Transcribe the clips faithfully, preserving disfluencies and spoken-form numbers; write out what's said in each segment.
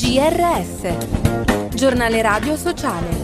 G R S, Giornale Radio Sociale.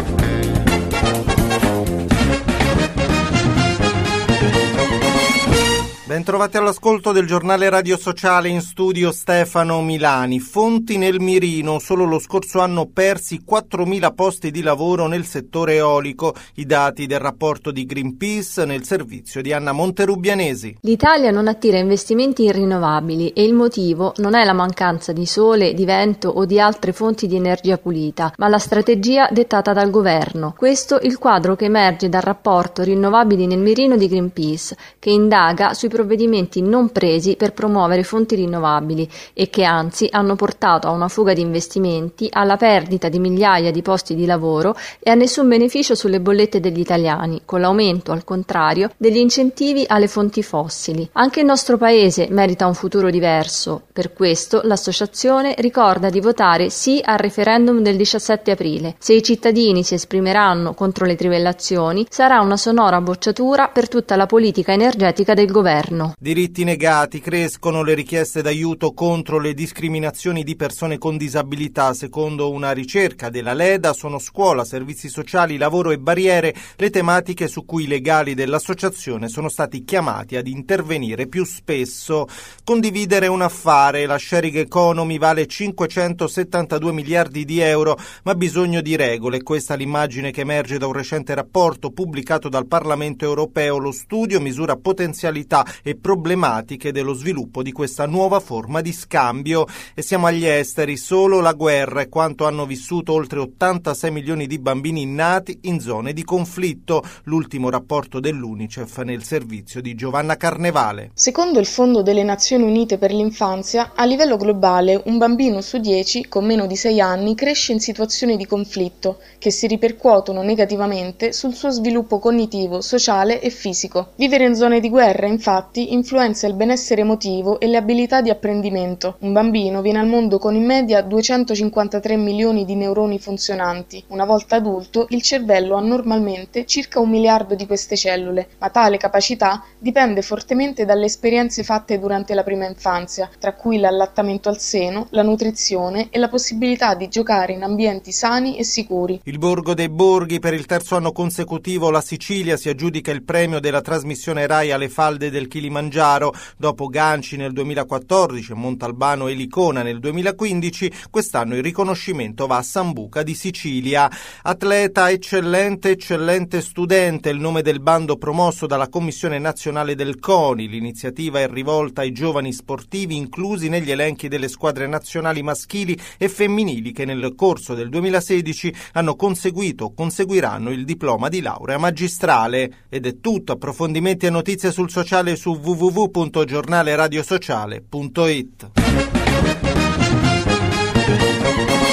Bentrovati all'ascolto del Giornale Radio Sociale, in studio Stefano Milani. Fonti nel mirino, solo lo scorso anno persi quattromila posti di lavoro nel settore eolico, i dati del rapporto di Greenpeace nel servizio di Anna Monterubianesi. L'Italia non attira investimenti in rinnovabili e il motivo non è la mancanza di sole, di vento o di altre fonti di energia pulita, ma la strategia dettata dal governo. Questo il quadro che emerge dal rapporto Rinnovabili nel mirino di Greenpeace, che indaga sui provvedimenti non presi per promuovere fonti rinnovabili e che anzi hanno portato a una fuga di investimenti, alla perdita di migliaia di posti di lavoro e a nessun beneficio sulle bollette degli italiani, con l'aumento, al contrario, degli incentivi alle fonti fossili. Anche il nostro paese merita un futuro diverso. Per questo l'associazione ricorda di votare sì al referendum del diciassette aprile. Se i cittadini si esprimeranno contro le trivellazioni, sarà una sonora bocciatura per tutta la politica energetica del governo. Diritti negati, crescono le richieste d'aiuto contro le discriminazioni di persone con disabilità. Secondo una ricerca della Leda, sono scuola, servizi sociali, lavoro e barriere le tematiche su cui i legali dell'associazione sono stati chiamati ad intervenire più spesso. Condividere un affare, la sharing economy vale cinquecentosettantadue miliardi di euro, ma bisogno di regole. Questa è l'immagine che emerge da un recente rapporto pubblicato dal Parlamento europeo. Lo studio misura potenzialità e problematiche dello sviluppo di questa nuova forma di scambio. E siamo agli esteri. Solo la guerra è quanto hanno vissuto oltre ottantasei milioni di bambini nati in zone di conflitto. L'ultimo rapporto dell'UNICEF nel servizio di Giovanna Carnevale. Secondo il Fondo delle Nazioni Unite per l'Infanzia, a livello globale un bambino su dieci con meno di sei anni cresce in situazioni di conflitto che si ripercuotono negativamente sul suo sviluppo cognitivo, sociale e fisico. Vivere in zone di guerra, infatti, influenza il benessere emotivo e le abilità di apprendimento. Un bambino viene al mondo con in media duecentocinquantatré milioni di neuroni funzionanti. Una volta adulto, il cervello ha normalmente circa un miliardo di queste cellule, ma tale capacità dipende fortemente dalle esperienze fatte durante la prima infanzia, tra cui l'allattamento al seno, la nutrizione e la possibilità di giocare in ambienti sani e sicuri. Il Borgo dei Borghi, per il terzo anno consecutivo la Sicilia si aggiudica il premio della trasmissione Rai alle falde del Kilimangiaro. Dopo Ganci nel duemilaquattordici, Montalbano e Licona nel duemilaquindici, quest'anno il riconoscimento va a Sambuca di Sicilia. Atleta eccellente, eccellente studente, il nome del bando promosso dalla Commissione Nazionale del CONI. L'iniziativa è rivolta ai giovani sportivi inclusi negli elenchi delle squadre nazionali maschili e femminili che nel corso del duemilasedici hanno conseguito o conseguiranno il diploma di laurea magistrale. Ed è tutto. Approfondimenti e notizie sul sociale su w w w punto giornale radio sociale punto it.